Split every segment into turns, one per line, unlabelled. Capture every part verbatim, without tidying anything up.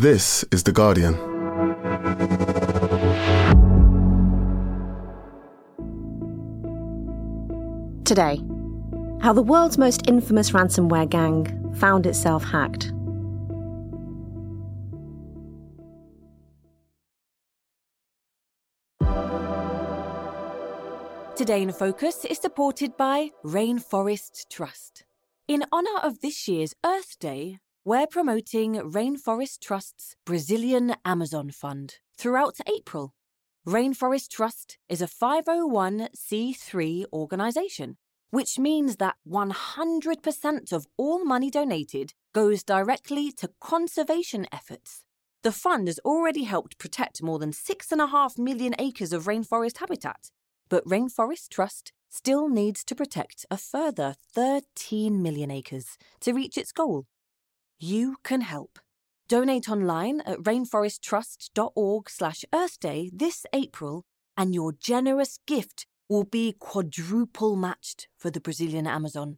This is The Guardian.
Today, how the world's most infamous ransomware gang found itself hacked.
Today in Focus is supported by Rainforest Trust. In honour of this year's Earth Day, we're promoting Rainforest Trust's Brazilian Amazon Fund throughout April. Rainforest Trust is a five oh one c three organisation, which means that one hundred percent of all money donated goes directly to conservation efforts. The fund has already helped protect more than six point five million acres of rainforest habitat, but Rainforest Trust still needs to protect a further thirteen million acres to reach its goal. You can help. Donate online at rainforesttrust.org slash earthday this April, and your generous gift will be quadruple matched for the Brazilian Amazon.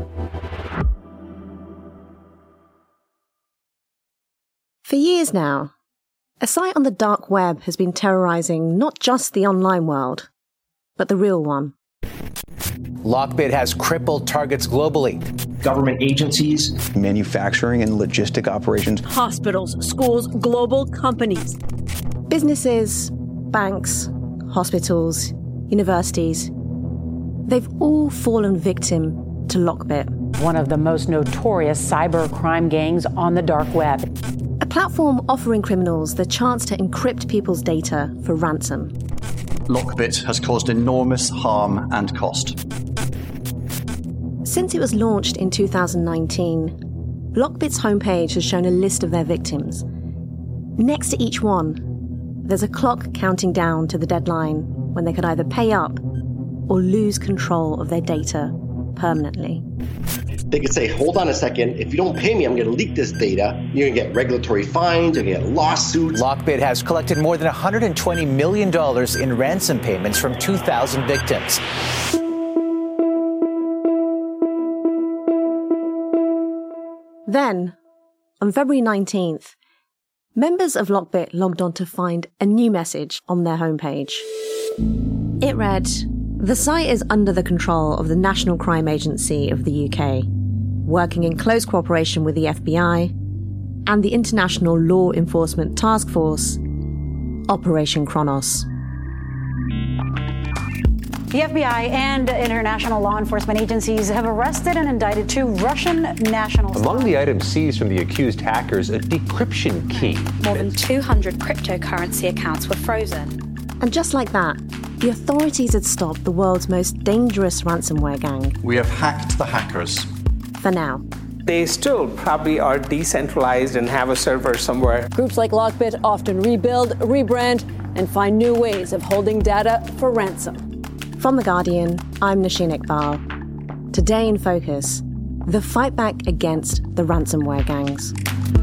For years now, a site on the dark web has been terrorising not just the online world, but the real one.
Lockbit has crippled targets globally.
Government agencies,
manufacturing and logistic operations,
hospitals, schools, global companies,
businesses, banks, hospitals, universities. They've all fallen victim to Lockbit,
one of the most notorious cyber crime gangs on the dark web.
A platform offering criminals the chance to encrypt people's data for ransom.
Lockbit has caused enormous harm and cost.
Since it was launched in two thousand nineteen, Lockbit's homepage has shown a list of their victims. Next to each one, there's a clock counting down to the deadline when they could either pay up or lose control of their data permanently.
They could say, hold on a second, if you don't pay me, I'm going to leak this data. You're going to get regulatory fines, you're going to get lawsuits.
Lockbit has collected more than one hundred twenty million dollars in ransom payments from two thousand victims.
Then, on February nineteenth, members of Lockbit logged on to find a new message on their homepage. It read, "The site is under the control of the National Crime Agency of the U K, working in close cooperation with the F B I and the International Law Enforcement Task Force, Operation Kronos."
The F B I and international law enforcement agencies have arrested and indicted two Russian nationals.
Among the items seized from the accused hackers, a decryption key.
More than two hundred cryptocurrency accounts were frozen.
And just like that, the authorities had stopped the world's most dangerous ransomware gang.
We have hacked the hackers.
For now.
They still probably are decentralized and have a server somewhere.
Groups like Lockbit often rebuild, rebrand, and find new ways of holding data for ransom.
From The Guardian, I'm Nosheen Iqbal. Today in Focus, the fight back against the ransomware gangs.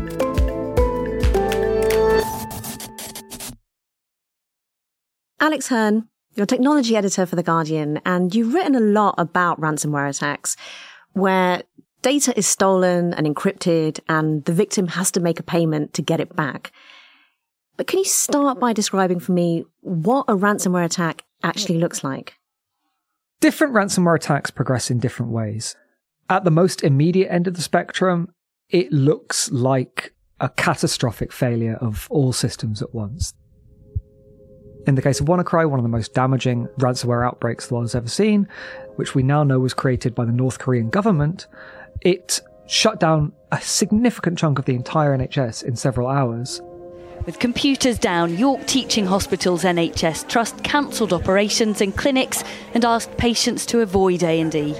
Alex Hearn, you're technology editor for The Guardian, and you've written a lot about ransomware attacks, where data is stolen and encrypted, and the victim has to make a payment to get it back. But can you start by describing for me what a ransomware attack actually looks like?
Different ransomware attacks progress in different ways. At the most immediate end of the spectrum, it looks like a catastrophic failure of all systems at once. In the case of WannaCry, one of the most damaging ransomware outbreaks the world has ever seen, which we now know was created by the North Korean government, it shut down a significant chunk of the entire N H S in several hours.
With computers down, York Teaching Hospital's N H S Trust cancelled operations in clinics and asked patients to avoid A and E.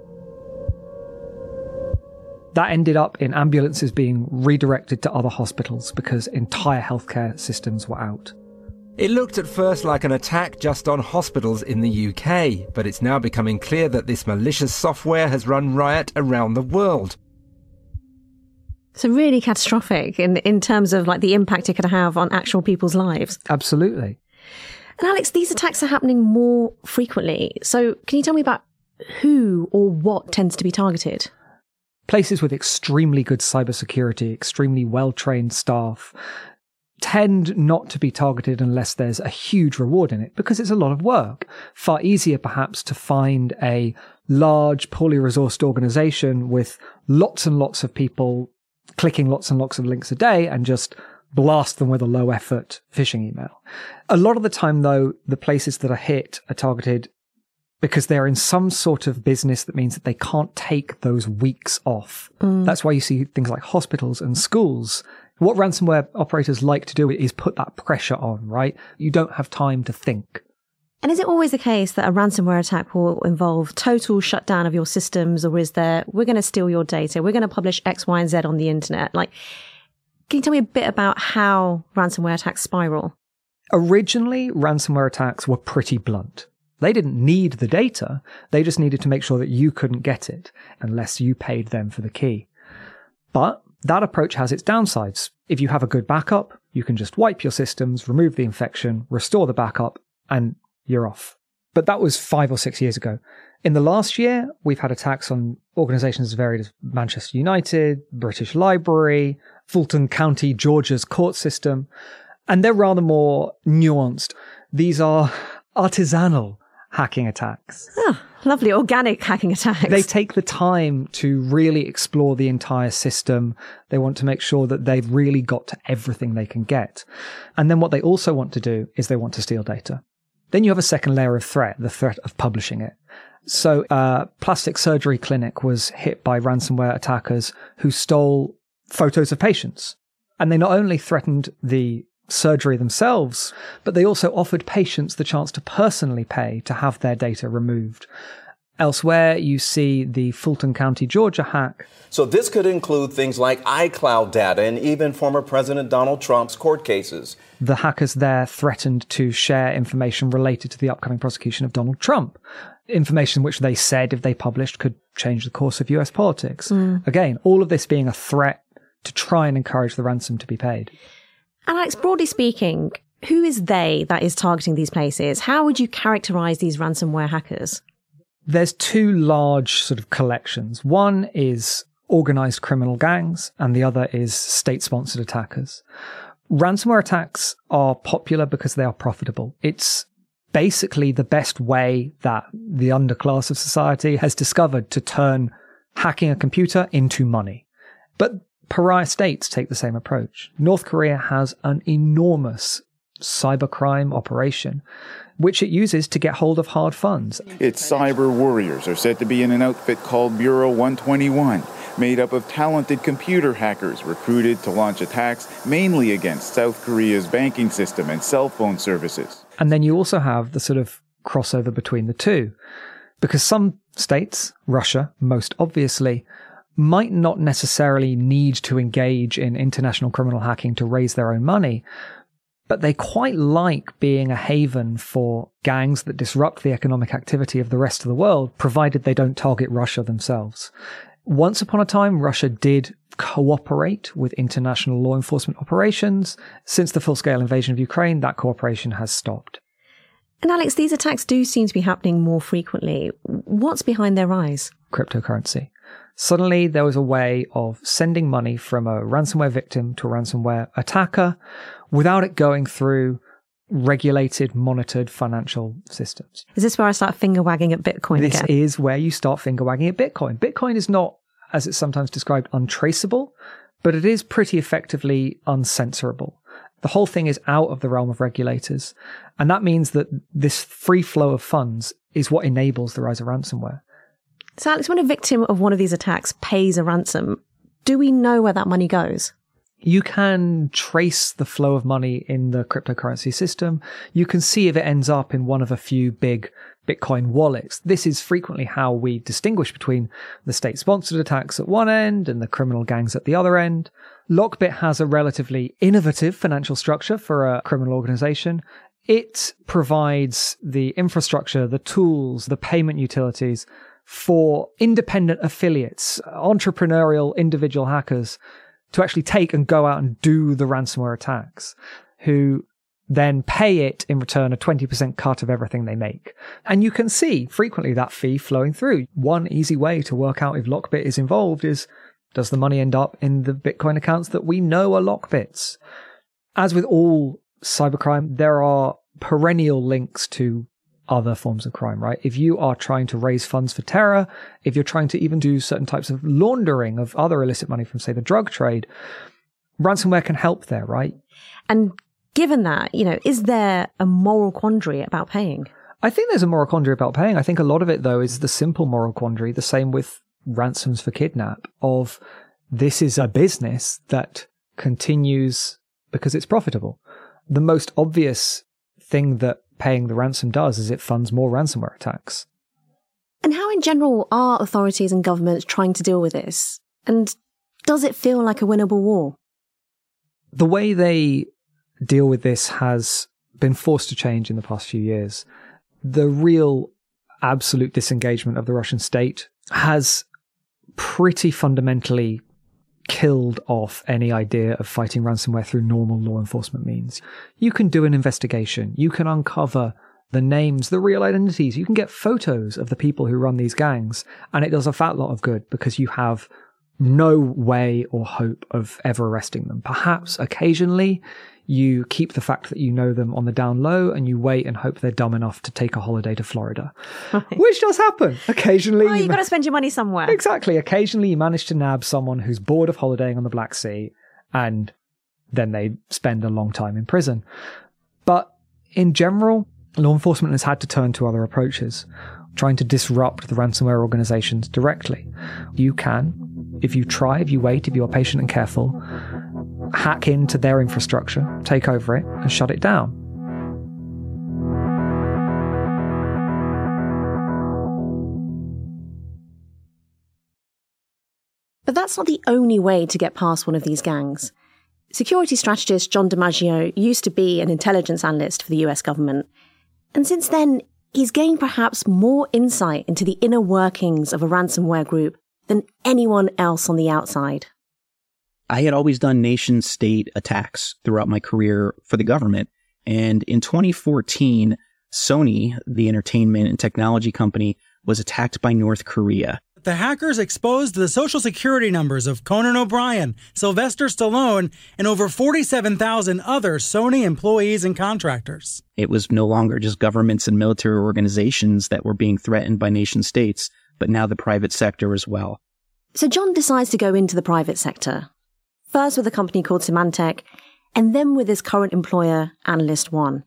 That ended up in ambulances being redirected to other hospitals because entire healthcare systems were out.
It looked at first like an attack just on hospitals in the U K, but it's now becoming clear that this malicious software has run riot around the world.
So really catastrophic in, in terms of like the impact it could have on actual people's lives.
Absolutely.
And Alex, these attacks are happening more frequently. So can you tell me about who or what tends to be targeted?
places with extremely good cybersecurity, extremely well-trained staff, tend not to be targeted unless there's a huge reward in it, because it's a lot of work. Far easier, perhaps, to find a large, poorly resourced organization with lots and lots of people clicking lots and lots of links a day and just blast them with a low-effort phishing email. A lot of the time, though, the places that are hit are targeted because they're in some sort of business that means that they can't take those weeks off. Mm. That's why you see things like hospitals and schools. What ransomware operators like to do is put that pressure on, right? You don't have time to think.
And is it always the case that a ransomware attack will involve total shutdown of your systems, or is there, we're going to steal your data, we're going to publish X, Y, and Z on the internet? Like, can you tell me a bit about how ransomware attacks spiral?
Originally, ransomware attacks were pretty blunt. They didn't need the data. They just needed to make sure that you couldn't get it unless you paid them for the key. But that approach has its downsides. If you have a good backup, you can just wipe your systems, remove the infection, restore the backup, and you're off. But that was five or six years ago. In the last year, we've had attacks on organizations as varied as Manchester United, British Library, Fulton County, Georgia's court system, and they're rather more nuanced. These are artisanal hacking attacks.
Oh, lovely organic hacking attacks.
They take the time to really explore the entire system. They want to make sure that they've really got to everything they can get. And then what they also want to do is they want to steal data. Then you have a second layer of threat, the threat of publishing it. So a plastic surgery clinic was hit by ransomware attackers who stole photos of patients. And they not only threatened the surgery themselves, but they also offered patients the chance to personally pay to have their data removed. Elsewhere, you see the Fulton County, Georgia hack.
So this could include things like iCloud data and even former President Donald Trump's court cases.
The hackers there threatened to share information related to the upcoming prosecution of Donald Trump. Information which they said, if they published, could change the course of U S politics. Mm. Again, all of this being a threat to try and encourage the ransom to be paid.
And Alex, broadly speaking, who is they that is targeting these places? How would you characterize these ransomware hackers?
There's two large sort of collections. One is organized criminal gangs, and the other is state-sponsored attackers. Ransomware attacks are popular because they are profitable. It's basically the best way that the underclass of society has discovered to turn hacking a computer into money. But pariah states take the same approach. North Korea has an enormous cybercrime operation, which it uses to get hold of hard funds.
Its cyber warriors are said to be in an outfit called Bureau one twenty-one, made up of talented computer hackers recruited to launch attacks mainly against South Korea's banking system and cell phone services.
And then you also have the sort of crossover between the two, because some states, Russia most obviously, might not necessarily need to engage in international criminal hacking to raise their own money, but they quite like being a haven for gangs that disrupt the economic activity of the rest of the world, provided they don't target Russia themselves. Once upon a time, Russia did cooperate with international law enforcement operations. Since the full-scale invasion of Ukraine, that cooperation has stopped.
And Alex, these attacks do seem to be happening more frequently. What's behind their rise?
Cryptocurrency. Suddenly, there was a way of sending money from a ransomware victim to a ransomware attacker without it going through regulated, monitored financial systems.
Is this where I start finger wagging at Bitcoin
this
again?
This is where you start finger wagging at Bitcoin. Bitcoin is not, as it's sometimes described, untraceable, but it is pretty effectively uncensorable. The whole thing is out of the realm of regulators. And that means that this free flow of funds is what enables the rise of ransomware.
So Alex, when a victim of one of these attacks pays a ransom, do we know where that money goes?
You can trace the flow of money in the cryptocurrency system. You can see if it ends up in one of a few big Bitcoin wallets. This is frequently how we distinguish between the state-sponsored attacks at one end and the criminal gangs at the other end. Lockbit has a relatively innovative financial structure for a criminal organization. It provides the infrastructure, the tools, the payment utilities for independent affiliates, entrepreneurial individual hackers to actually take and go out and do the ransomware attacks, who then pay it in return a twenty percent cut of everything they make. And you can see frequently that fee flowing through. One easy way to work out if Lockbit is involved is, does the money end up in the Bitcoin accounts that we know are Lockbit's? As with all cybercrime, there are perennial links to other forms of crime, right? If you are trying to raise funds for terror, if you're trying to even do certain types of laundering of other illicit money from, say, the drug trade, ransomware can help there, right?
And given that, you know, is there a moral quandary about paying?
I think there's a moral quandary about paying. I think a lot of it, though, is the simple moral quandary, the same with ransoms for kidnap, of this is a business that continues because it's profitable. The most obvious thing that paying the ransom does is it funds more ransomware attacks.
And how in general are authorities and governments trying to deal with this? And does it feel like a winnable war?
The way they deal with this has been forced to change in the past few years. The real absolute disengagement of the Russian state has pretty fundamentally killed off any idea of fighting ransomware through normal law enforcement means. You can do an investigation. You can uncover the names, the real identities. You can get photos of the people who run these gangs, and it does a fat lot of good because you have no way or hope of ever arresting them. Perhaps occasionally you keep the fact that you know them on the down low and you wait and hope they're dumb enough to take a holiday to Florida, right. Which does happen occasionally.
Oh, you've got to spend your money somewhere.
Exactly. Occasionally you manage to nab someone who's bored of holidaying on the Black Sea, and then they spend a long time in prison. But in general, law enforcement has had to turn to other approaches, trying to disrupt the ransomware organizations directly. You can, if you try, if you wait, if you are patient and careful, hack into their infrastructure, take over it, and shut it down.
But that's not the only way to get past one of these gangs. Security strategist John DiMaggio used to be an intelligence analyst for the U S government. And since then, he's gained perhaps more insight into the inner workings of a ransomware group than anyone else on the outside.
I had always done nation-state attacks throughout my career for the government. And in twenty fourteen, Sony, the entertainment and technology company, was attacked by North Korea.
The hackers exposed the social security numbers of Conan O'Brien, Sylvester Stallone, and over forty-seven thousand other Sony employees and contractors.
It was no longer just governments and military organizations that were being threatened by nation states, but now the private sector as well.
So John decides to go into the private sector, first with a company called Symantec, and then with his current employer, Analyst One.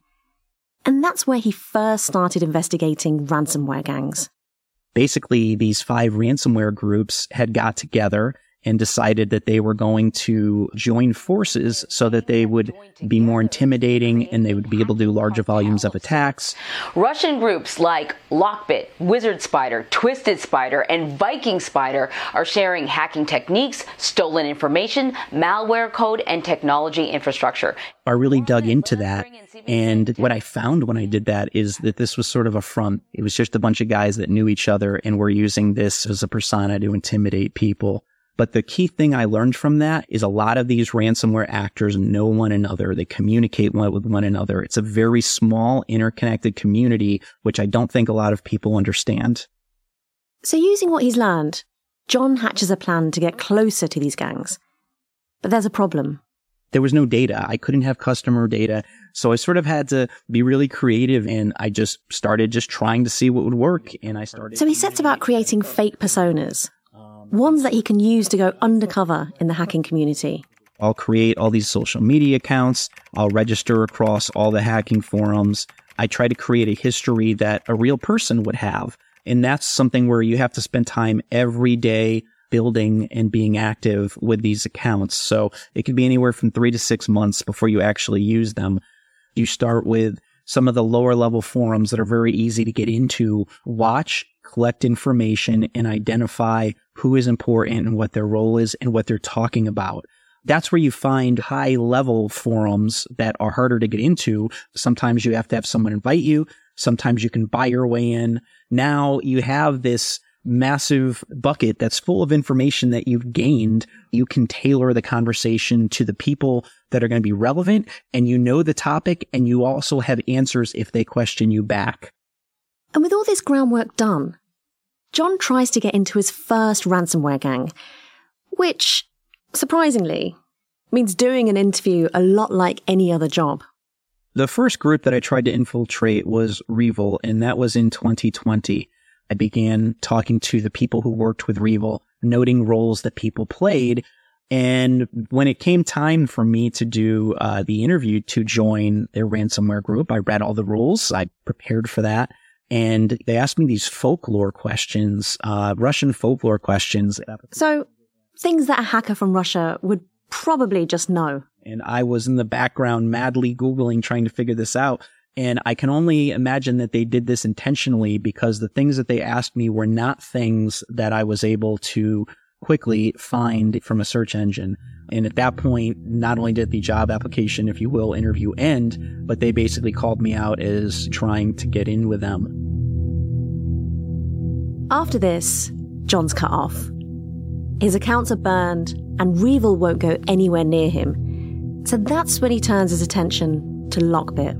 And that's where he first started investigating ransomware gangs.
Basically, these five ransomware groups had got together and decided that they were going to join forces so that they would be more intimidating and they would be able to do larger volumes of attacks.
Russian groups like Lockbit, Wizard Spider, Twisted Spider, and Viking Spider are sharing hacking techniques, stolen information, malware code, and technology infrastructure.
I really dug into that, and what I found when I did that is that this was sort of a front. It was just a bunch of guys that knew each other and were using this as a persona to intimidate people. But the key thing I learned from that is a lot of these ransomware actors know one another. They communicate with one another. It's a very small, interconnected community, which I don't think a lot of people understand.
So using what he's learned, John hatches a plan to get closer to these gangs. But there's a problem.
There was no data. I couldn't have customer data. So I sort of had to be really creative, and I just started just trying to see what would work. And I started.
So he sets about creating fake personas. Ones that he can use to go undercover in the hacking community.
I'll create all these social media accounts. I'll register across all the hacking forums. I try to create a history that a real person would have. And that's something where you have to spend time every day building and being active with these accounts. So it could be anywhere from three to six months before you actually use them. You start with some of the lower level forums that are very easy to get into, watch, collect information, and identify who is important and what their role is and what they're talking about. That's where you find high level forums that are harder to get into. Sometimes you have to have someone invite you. Sometimes you can buy your way in. Now you have this massive bucket that's full of information that you've gained. You can tailor the conversation to the people that are going to be relevant, and you know the topic, and you also have answers if they question you back.
And with all this groundwork done, John tries to get into his first ransomware gang, which, surprisingly, means doing an interview a lot like any other job.
The first group that I tried to infiltrate was REvil, and that was in twenty twenty. I began talking to the people who worked with REvil, noting roles that people played. And when it came time for me to do uh, the interview to join their ransomware group, I read all the rules. I prepared for that. And they asked me these folklore questions, uh, Russian folklore questions.
So things that a hacker from Russia would probably just know.
And I was in the background madly Googling, trying to figure this out. And I can only imagine that they did this intentionally, because the things that they asked me were not things that I was able to quickly find from a search engine. And at that point, not only did the job application, if you will, interview end, but they basically called me out as trying to get in with them.
After this, John's cut off. His accounts are burned, and REvil won't go anywhere near him. So that's when he turns his attention to Lockbit.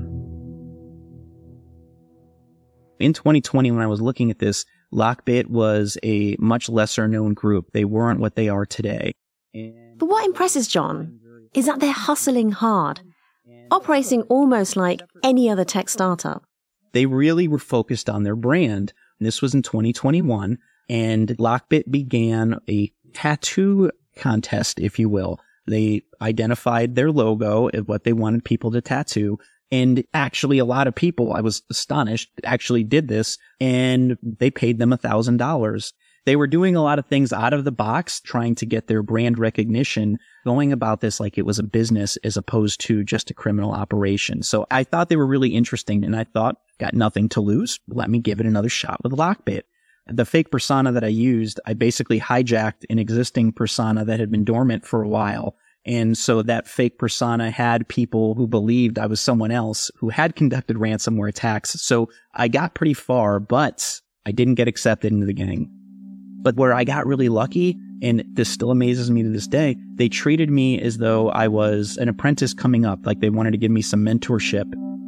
In twenty twenty, when I was looking at this, Lockbit was a much lesser known group. They weren't what they are today. And
but what impresses John is that they're hustling hard, operating almost like any other tech startup.
They really were focused on their brand. This was in twenty twenty-one, and Lockbit began a tattoo contest, if you will. They identified their logo of what they wanted people to tattoo. And actually, a lot of people, I was astonished, actually did this, and they paid them one thousand dollars. They were doing a lot of things out of the box, trying to get their brand recognition, going about this like it was a business as opposed to just a criminal operation. So I thought they were really interesting, and I thought, got nothing to lose. Let me give it another shot with Lockbit. The fake persona that I used, I basically hijacked an existing persona that had been dormant for a while. And so that fake persona had people who believed I was someone else who had conducted ransomware attacks. So I got pretty far, but I didn't get accepted into the gang. But where I got really lucky, and this still amazes me to this day, they treated me as though I was an apprentice coming up, like they wanted to give me some mentorship.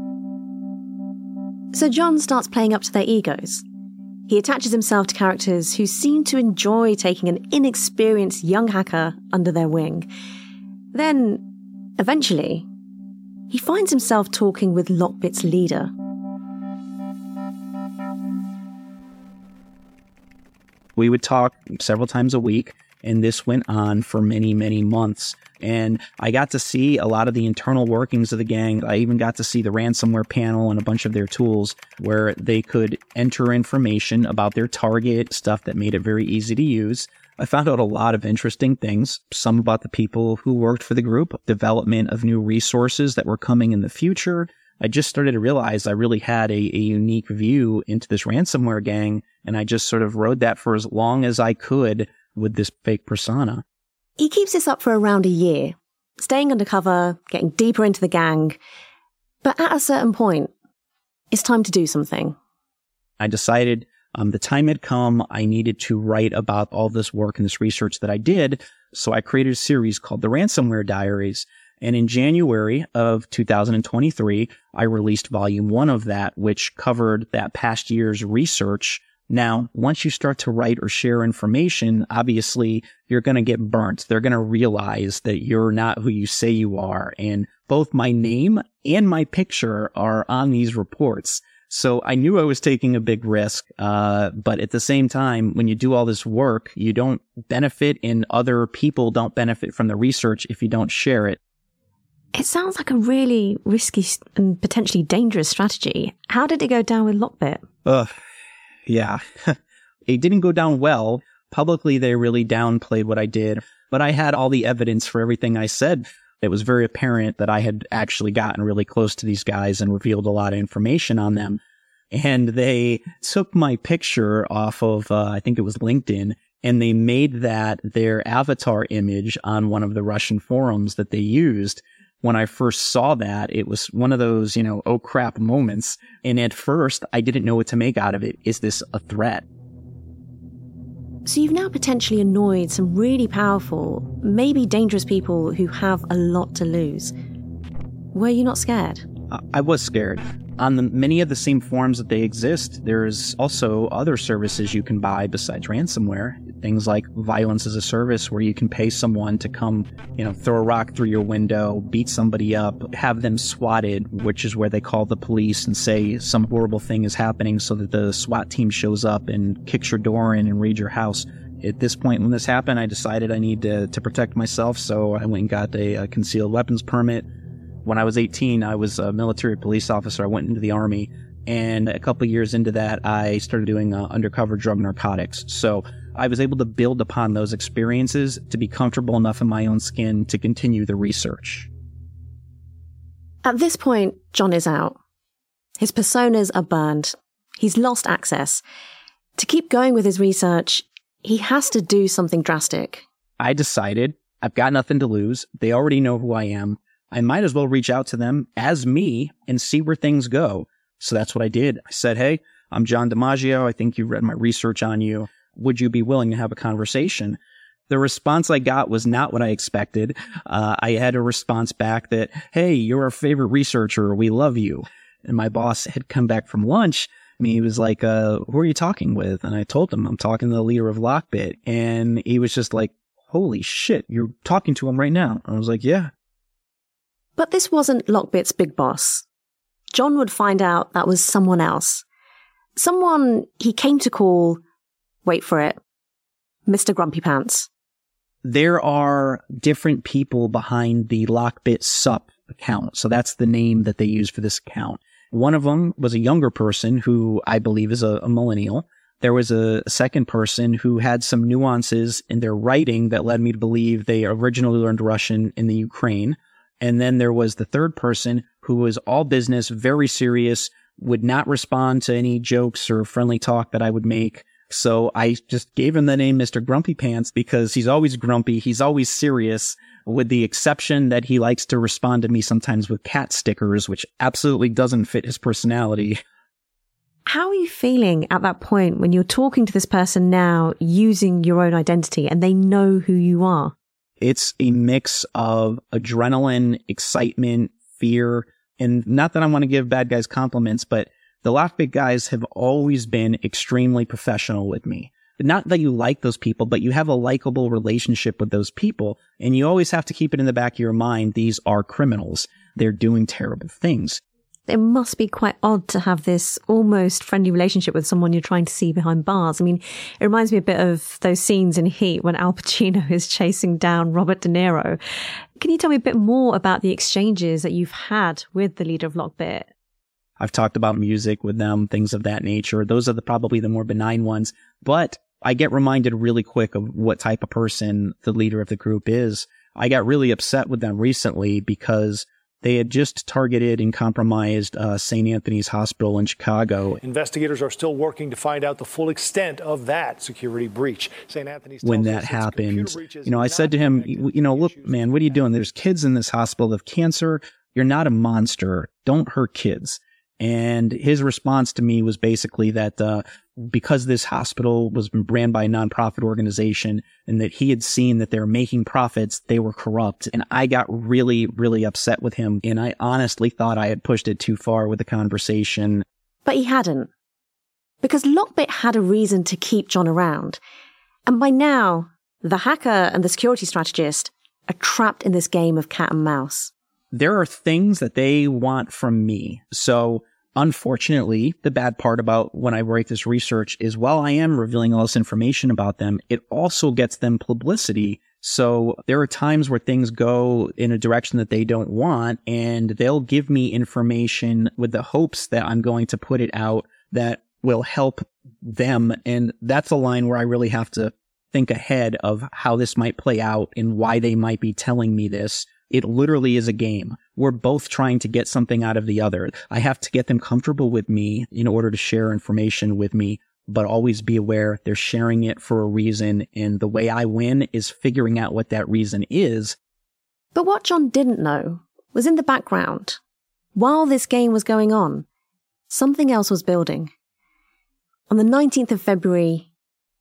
So John starts playing up to their egos. He attaches himself to characters who seem to enjoy taking an inexperienced young hacker under their wing. Then, eventually, he finds himself talking with Lockbit's leader.
We would talk several times a week, and this went on for many, many months. And I got to see a lot of the internal workings of the gang. I even got to see the ransomware panel and a bunch of their tools where they could enter information about their target, stuff that made it very easy to use. I found out a lot of interesting things, some about the people who worked for the group, development of new resources that were coming in the future. I just started to realize I really had a, a unique view into this ransomware gang, and I just sort of rode that for as long as I could with this fake persona.
He keeps this up for around a year, staying undercover, getting deeper into the gang. But at a certain point, it's time to do something.
I decided Um, the time had come. I needed to write about all this work and this research that I did. So I created a series called The Ransomware Diaries. And in January of two thousand twenty-three, I released volume one of that, which covered that past year's research. Now, once you start to write or share information, obviously you're going to get burnt. They're going to realize that you're not who you say you are. And both my name and my picture are on these reports. So I knew I was taking a big risk, uh, but at the same time, when you do all this work, you don't benefit and other people don't benefit from the research if you don't share it.
It sounds like a really risky and potentially dangerous strategy. How did it go down with Lockbit?
Ugh, yeah. It didn't go down well. Publicly, they really downplayed what I did, but I had all the evidence for everything I said. It was very apparent that I had actually gotten really close to these guys and revealed a lot of information on them. And they took my picture off of, uh, I think it was LinkedIn, and they made that their avatar image on one of the Russian forums that they used. When I first saw that, it was one of those, you know, oh crap moments. And at first, I didn't know what to make out of it. Is this a threat?
So you've now potentially annoyed some really powerful, maybe dangerous people who have a lot to lose. Were you not scared?
I was scared. On the, many of the same forms that they exist, there's also other services you can buy besides ransomware. Things like violence as a service, where you can pay someone to come, you know, throw a rock through your window, beat somebody up, have them swatted, which is where they call the police and say some horrible thing is happening so that the SWAT team shows up and kicks your door in and raids your house. At this point, when this happened, I decided I need to, to protect myself, so I went and got a, a concealed weapons permit. When I was eighteen, I was a military police officer. I went into the Army, and a couple of years into that, I started doing uh, undercover drug narcotics. So I was able to build upon those experiences to be comfortable enough in my own skin to continue the research.
At this point, John is out. His personas are burned. He's lost access. To keep going with his research, he has to do something drastic.
I decided I've got nothing to lose. They already know who I am. I might as well reach out to them as me and see where things go. So that's what I did. I said, hey, I'm John DiMaggio. I think you read my research on you. Would you be willing to have a conversation? The response I got was not what I expected. Uh, I had a response back that, hey, you're our favorite researcher. We love you. And my boss had come back from lunch. I mean, he was like, uh, who are you talking with? And I told him, I'm talking to the leader of Lockbit. And he was just like, holy shit, you're talking to him right now. I was like, yeah.
But this wasn't Lockbit's big boss. John would find out that was someone else. Someone he came to call, wait for it, Mister Grumpy Pants.
There are different people behind the Lockbit Sup account. So that's the name that they use for this account. One of them was a younger person who I believe is a, a millennial. There was a second person who had some nuances in their writing that led me to believe they originally learned Russian in the Ukraine. And then there was the third person who was all business, very serious, would not respond to any jokes or friendly talk that I would make. So I just gave him the name Mister Grumpy Pants because he's always grumpy. He's always serious, with the exception that he likes to respond to me sometimes with cat stickers, which absolutely doesn't fit his personality.
How are you feeling at that point when you're talking to this person now using your own identity and they know who you are?
It's a mix of adrenaline, excitement, fear, and not that I want to give bad guys compliments, but the Lockbit guys have always been extremely professional with me. Not that you like those people, but you have a likable relationship with those people, and you always have to keep it in the back of your mind, these are criminals. They're doing terrible things.
It must be quite odd to have this almost friendly relationship with someone you're trying to see behind bars. I mean, it reminds me a bit of those scenes in Heat when Al Pacino is chasing down Robert De Niro. Can you tell me a bit more about the exchanges that you've had with the leader of Lockbit?
I've talked about music with them, things of that nature. Those are the, probably the more benign ones. But I get reminded really quick of what type of person the leader of the group is. I got really upset with them recently because they had just targeted and compromised uh, Saint Anthony's Hospital in Chicago.
Investigators are still working to find out the full extent of that security breach. Saint Anthony's
when that happened, you know, I said to him, you know, look, man, what are you doing? There's kids in this hospital with cancer. You're not a monster. Don't hurt kids. And his response to me was basically that uh, because this hospital was ran by a nonprofit organization and that he had seen that they were making profits, they were corrupt. And I got really, really upset with him. And I honestly thought I had pushed it too far with the conversation.
But he hadn't. Because Lockbit had a reason to keep John around. And by now, the hacker and the security strategist are trapped in this game of cat and mouse.
There are things that they want from me. So unfortunately, the bad part about when I write this research is while I am revealing all this information about them, it also gets them publicity. So there are times where things go in a direction that they don't want, and they'll give me information with the hopes that I'm going to put it out that will help them. And that's a line where I really have to think ahead of how this might play out and why they might be telling me this. It literally is a game. We're both trying to get something out of the other. I have to get them comfortable with me in order to share information with me, but always be aware they're sharing it for a reason. And the way I win is figuring out what that reason is.
But what John didn't know was in the background. While this game was going on, something else was building. On the nineteenth of February,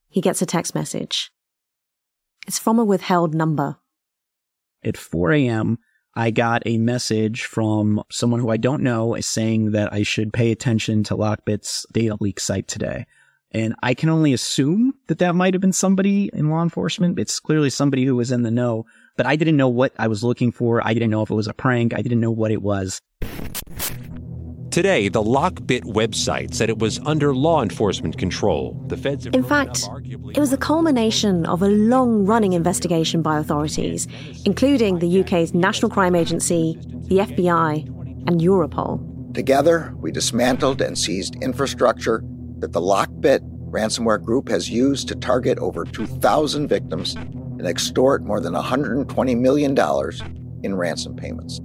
he gets a text message. It's from a withheld number.
At four a.m., I got a message from someone who I don't know saying that I should pay attention to Lockbit's data leak site today. And I can only assume that that might have been somebody in law enforcement. It's clearly somebody who was in the know, but I didn't know what I was looking for. I didn't know if it was a prank. I didn't know what it was.
Today, the Lockbit website said it was under law enforcement control. The feds.
In fact, it was the culmination of a long-running investigation by authorities, including the U K's National Crime Agency, the F B I, and Europol.
Together, we dismantled and seized infrastructure that the Lockbit ransomware group has used to target over two thousand victims and extort more than one hundred twenty million dollars in ransom payments.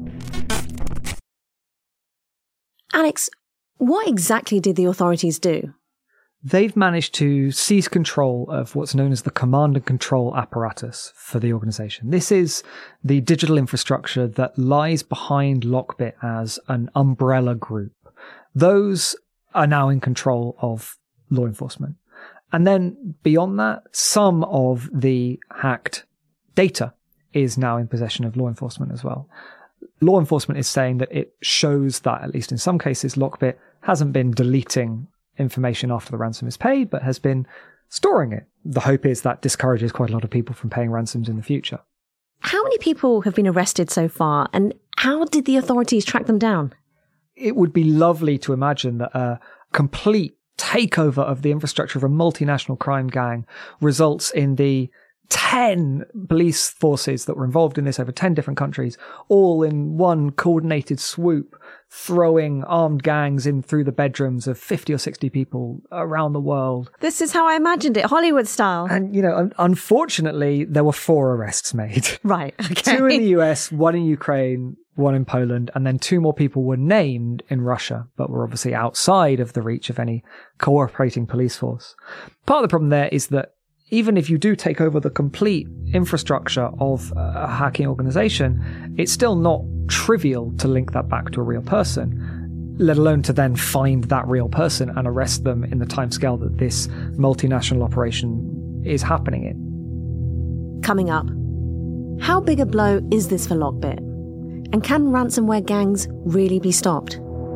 Alex, what exactly did the authorities do?
They've managed to seize control of what's known as the command and control apparatus for the organization. This is the digital infrastructure that lies behind Lockbit as an umbrella group. Those are now in control of law enforcement. And then beyond that, some of the hacked data is now in possession of law enforcement as well. Law enforcement is saying that it shows that, at least in some cases, Lockbit hasn't been deleting information after the ransom is paid, but has been storing it. The hope is that discourages quite a lot of people from paying ransoms in the future.
How many people have been arrested so far, and how did the authorities track them down?
It would be lovely to imagine that a complete takeover of the infrastructure of a multinational crime gang results in the ten police forces that were involved in this over ten different countries, all in one coordinated swoop, throwing armed gangs in through the bedrooms of fifty or sixty people around the world.
This is how I imagined it, Hollywood style.
And, you know, un- unfortunately, there were four arrests made.
Right, okay.
Two in the U S, one in Ukraine, one in Poland, and then two more people were named in Russia, but were obviously outside of the reach of any cooperating police force. Part of the problem there is that even if you do take over the complete infrastructure of a hacking organization, it's still not trivial to link that back to a real person, let alone to then find that real person and arrest them in the timescale that this multinational operation is happening in.
Coming up, how big a blow is this for Lockbit? And can ransomware gangs really be stopped?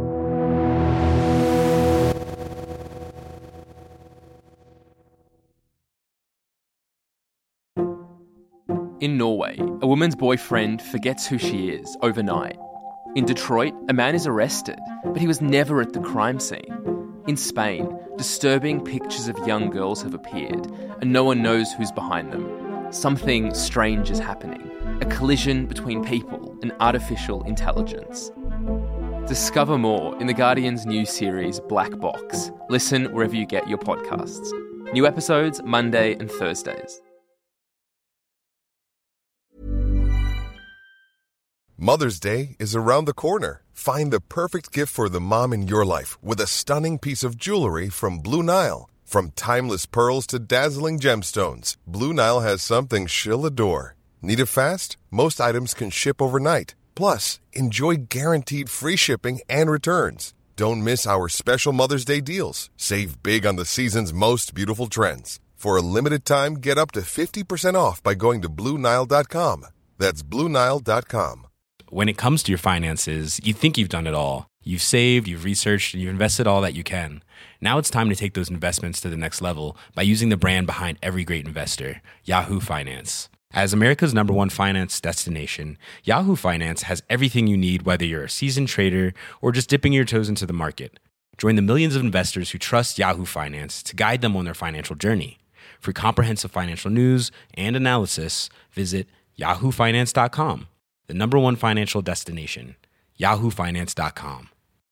In Norway, a woman's boyfriend forgets who she is overnight. In Detroit, a man is arrested, but he was never at the crime scene. In Spain, disturbing pictures of young girls have appeared, and no one knows who's behind them. Something strange is happening, a collision between people and artificial intelligence. Discover more in The Guardian's new series, Black Box. Listen wherever you get your podcasts. New episodes Monday and Thursdays.
Mother's Day is around the corner. Find the perfect gift for the mom in your life with a stunning piece of jewelry from Blue Nile. From timeless pearls to dazzling gemstones, Blue Nile has something she'll adore. Need it fast? Most items can ship overnight. Plus, enjoy guaranteed free shipping and returns. Don't miss our special Mother's Day deals. Save big on the season's most beautiful trends. For a limited time, get up to fifty percent off by going to Blue Nile dot com. That's Blue Nile dot com.
When it comes to your finances, you think you've done it all. You've saved, you've researched, and you've invested all that you can. Now it's time to take those investments to the next level by using the brand behind every great investor, Yahoo Finance. As America's number one finance destination, Yahoo Finance has everything you need, whether you're a seasoned trader or just dipping your toes into the market. Join the millions of investors who trust Yahoo Finance to guide them on their financial journey. For comprehensive financial news and analysis, visit yahoo finance dot com. The number one financial destination, yahoo finance dot com.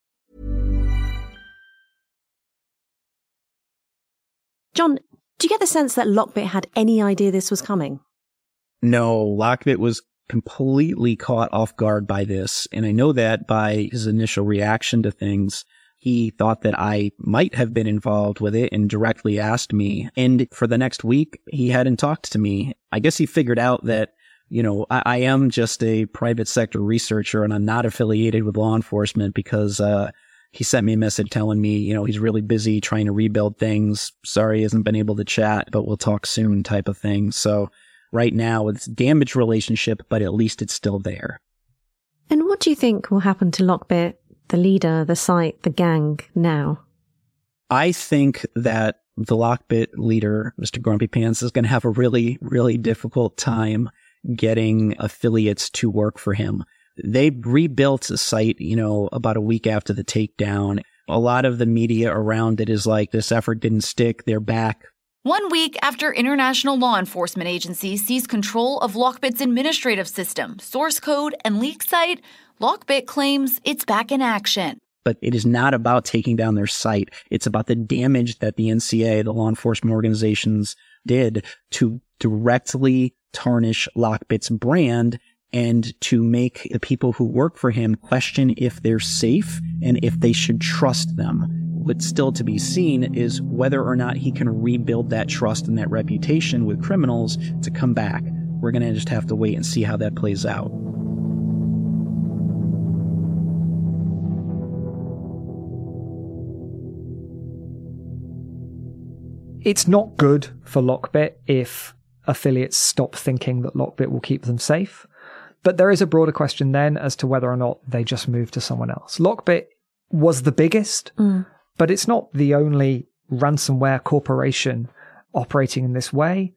John, do you get the sense that Lockbit had any idea this was coming?
No, Lockbit was completely caught off guard by this. And I know that by his initial reaction to things. He thought that I might have been involved with it and directly asked me. And for the next week, he hadn't talked to me. I guess he figured out that, you know, I, I am just a private sector researcher and I'm not affiliated with law enforcement because, uh, He sent me a message telling me, you know, he's really busy trying to rebuild things. Sorry he hasn't been able to chat, but we'll talk soon type of thing. So right now it's a damaged relationship, but at least it's still there.
And what do you think will happen to Lockbit, the leader, the site, the gang now?
I think that the Lockbit leader, Mister Grumpy Pants, is going to have a really, really difficult time getting affiliates to work for him. They rebuilt the site, you know, about a week after the takedown. A lot of the media around it is like, this effort didn't stick, they're back.
One week after international law enforcement agencies seized control of Lockbit's administrative system, source code, and leak site, Lockbit claims it's back in action.
But it is not about taking down their site. It's about the damage that the N C A A, the law enforcement organizations, did to directly tarnish Lockbit's brand and to make the people who work for him question if they're safe and if they should trust them. What's still to be seen is whether or not he can rebuild that trust and that reputation with criminals to come back. We're going to just have to wait and see how that plays out.
It's not good for Lockbit if affiliates stop thinking that Lockbit will keep them safe. But there is a broader question then as to whether or not they just move to someone else. Lockbit was the biggest, mm. but it's not the only ransomware corporation operating in this way.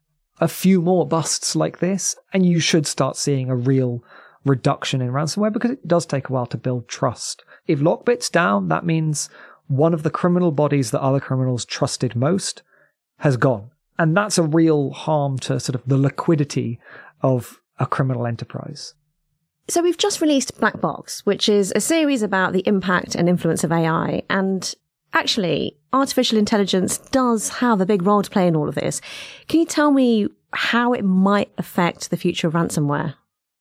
A few more busts like this, and you should start seeing a real reduction in ransomware because it does take a while to build trust. If Lockbit's down, that means one of the criminal bodies that other criminals trusted most has gone. And that's a real harm to sort of the liquidity of a criminal enterprise.
So we've just released Black Box, which is a series about the impact and influence of A I. And actually, artificial intelligence does have a big role to play in all of this. Can you tell me how it might affect the future of ransomware?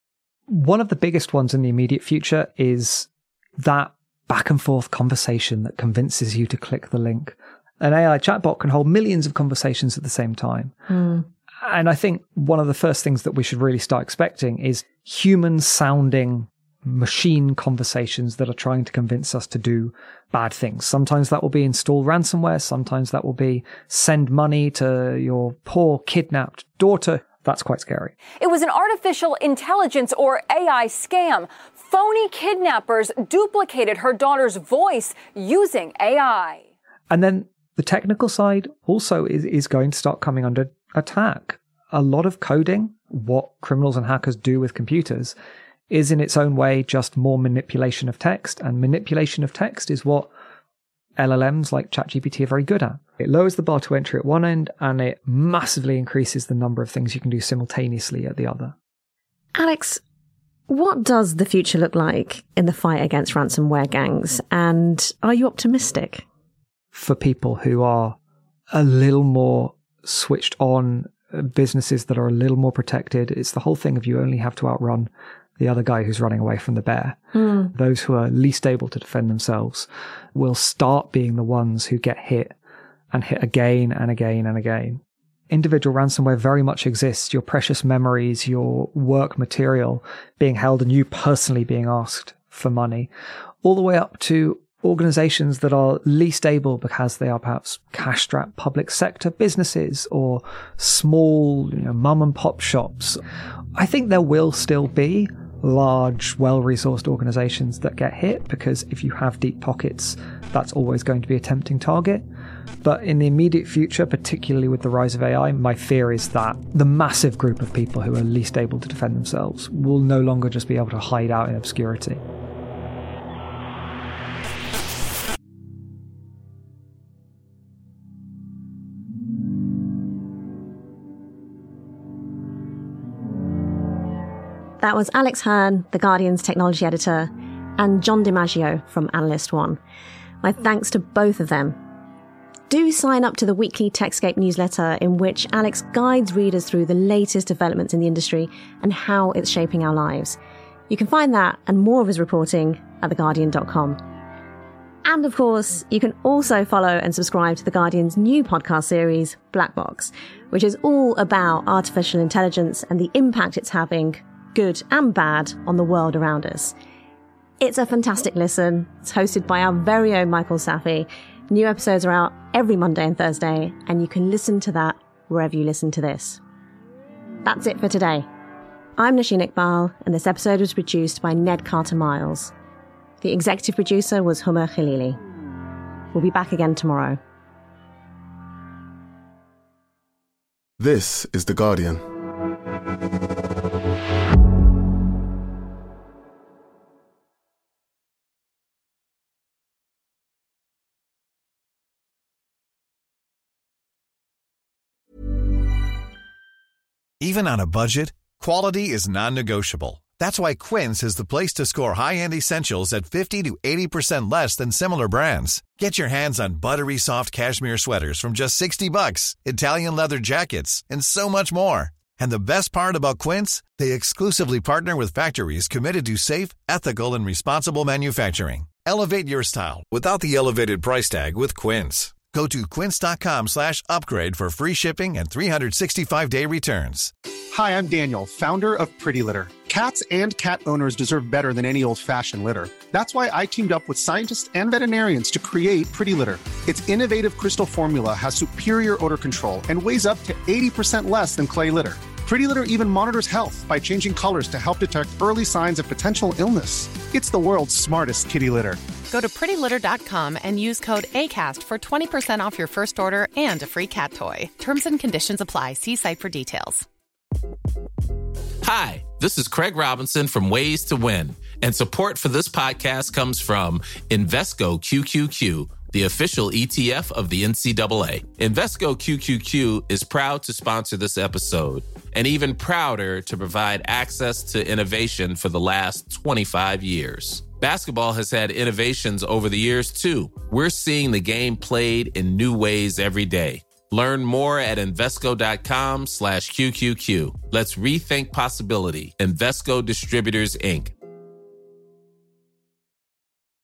One of the biggest ones in the immediate future is that back and forth conversation that convinces you to click the link. An A I chatbot can hold millions of conversations at the same time. Mm. And I think one of the first things that we should really start expecting is human-sounding machine conversations that are trying to convince us to do bad things. Sometimes that will be install ransomware. Sometimes that will be send money to your poor kidnapped daughter. That's quite scary.
It was an artificial intelligence or A I scam. Phony kidnappers duplicated her daughter's voice using A I.
And then the technical side also is, is going to start coming under attack. A lot of coding, what criminals and hackers do with computers, is in its own way just more manipulation of text. And manipulation of text is what L L Ms like ChatGPT are very good at. It lowers the bar to entry at one end, and it massively increases the number of things you can do simultaneously at the other.
Alex, what does the future look like in the fight against ransomware gangs? And are you optimistic?
For people who are a little more switched on, businesses that are a little more protected, it's the whole thing of you only have to outrun the other guy who's running away from the bear. Mm. Those who are least able to defend themselves will start being the ones who get hit and hit again and again and again. Individual ransomware very much exists. Your precious memories, your work material being held, and you personally being asked for money, all the way up to organizations that are least able because they are perhaps cash-strapped public sector businesses or small, you know, mum and pop shops. I think there will still be large, well-resourced organizations that get hit because if you have deep pockets, that's always going to be a tempting target. But in the immediate future, particularly with the rise of A I, my fear is that the massive group of people who are least able to defend themselves will no longer just be able to hide out in obscurity.
That was Alex Hearn, The Guardian's technology editor, and John DiMaggio from Analyst One. My thanks to both of them. Do sign up to the weekly Techscape newsletter in which Alex guides readers through the latest developments in the industry and how it's shaping our lives. You can find that and more of his reporting at the guardian dot com. And of course, you can also follow and subscribe to The Guardian's new podcast series, Black Box, which is all about artificial intelligence and the impact it's having, good and bad, on the world around us. It's a fantastic listen. It's hosted by our very own Michael Safi. New episodes are out every Monday and Thursday, and you can listen to that wherever you listen to this. That's it for today. I'm Nosheen Iqbal, and this episode was produced by Ned Carter-Miles. The executive producer was Hummer Khalili. We'll be back again tomorrow.
This is The Guardian.
Even on a budget, quality is non-negotiable. That's why Quince is the place to score high-end essentials at fifty to eighty percent less than similar brands. Get your hands on buttery soft cashmere sweaters from just sixty bucks, Italian leather jackets, and so much more. And the best part about Quince, they exclusively partner with factories committed to safe, ethical, and responsible manufacturing. Elevate your style without the elevated price tag with Quince. Go to quince.com slash upgrade for free shipping and three sixty-five day returns.
Hi, I'm Daniel, founder of Pretty Litter. Cats and cat owners deserve better than any old-fashioned litter. That's why I teamed up with scientists and veterinarians to create Pretty Litter. Its innovative crystal formula has superior odor control and weighs up to eighty percent less than clay litter. Pretty Litter even monitors health by changing colors to help detect early signs of potential illness. It's the world's smartest kitty litter.
Go to pretty litter dot com and use code ACAST for twenty percent off your first order and a free cat toy. Terms and conditions apply. See site for details.
Hi, this is Craig Robinson from Ways to Win, and support for this podcast comes from Invesco Q Q Q, the official E T F of the N C double A. Invesco Q Q Q is proud to sponsor this episode, and even prouder to provide access to innovation for the last twenty-five years. Basketball has had innovations over the years, too. We're seeing the game played in new ways every day. Learn more at Invesco.com slash QQQ. Let's rethink possibility. Invesco Distributors, Incorporated.